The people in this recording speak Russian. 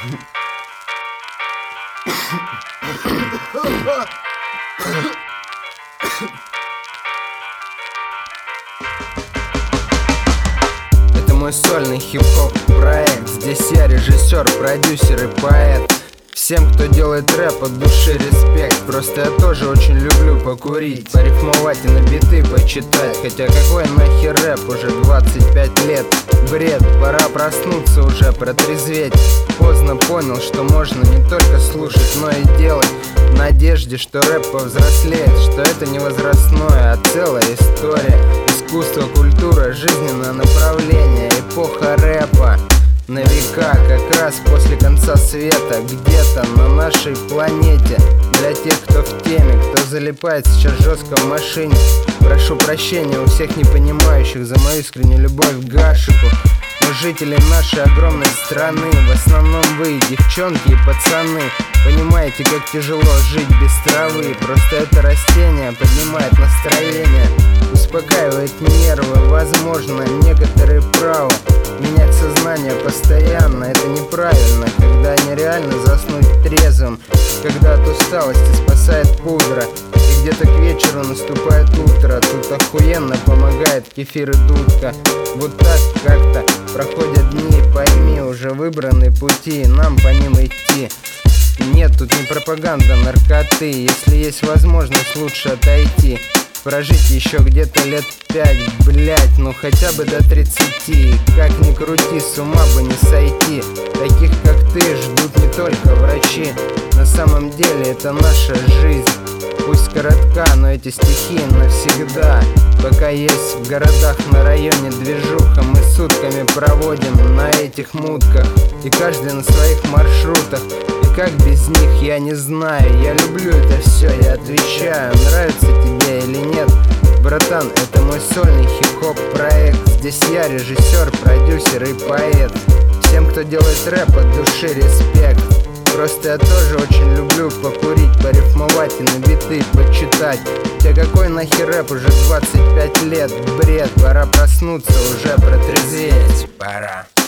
Это мой сольный хип-хоп проект. Здесь я режиссер, продюсер и поэт. Всем, кто делает рэп, от души респект. Просто я тоже очень люблю покурить, порифмовать и на биты почитать. Хотя какой нахер рэп, уже 25 лет. Бред, пора проснуться уже, протрезветь. Поздно понял, что можно не только слушать, но и делать. В надежде, что рэп повзрослеет, что это не возрастное, а целая история. Искусство, культура, жизненное направление, эпоха рэпа. На века, как раз после конца света, где-то на нашей планете. Для тех, кто в теме, кто залипает сейчас жестко в машине, прошу прощения у всех непонимающих за мою искреннюю любовь к Гашику. Но жители нашей огромной страны, в основном вы, девчонки и пацаны, понимаете, как тяжело жить без травы. Просто это растение поднимает настроение, успокаивает нервы. Возможно, некоторые правы. Менять сознание постоянно — это неправильно. Когда нереально заснуть трезвым, когда от усталости спасает пудра, и где-то к вечеру наступает утро. Тут охуенно помогает кефир и дудка. Вот так как-то проходят дни, пойми, уже выбраны пути, нам по ним идти. Нет, тут не пропаганда наркоты. Если есть возможность, лучше отойти, прожить еще где-то лет 5, блять, ну хотя бы до 30. Как ни крути, с ума бы не сойти. Таких как ты ждут не только врачи. На самом деле это наша жизнь, пусть коротка, но эти стихи навсегда. Пока есть в городах на районе движуха, мы сутками проводим на этих мутках, и каждый на своих маршрутах. И как без них, я не знаю. Я люблю это все, я отвечаю, нравится тебе или нет. Братан, это мой сольный хип-хоп проект. Здесь я режиссер, продюсер и поэт. Всем, кто делает рэп, от души респект. Просто я тоже очень люблю покурить, порифмовать и на биты почитать. Хотя какой нахер рэп, уже 25 лет. Бред, пора проснуться, уже протрезветь. Пора.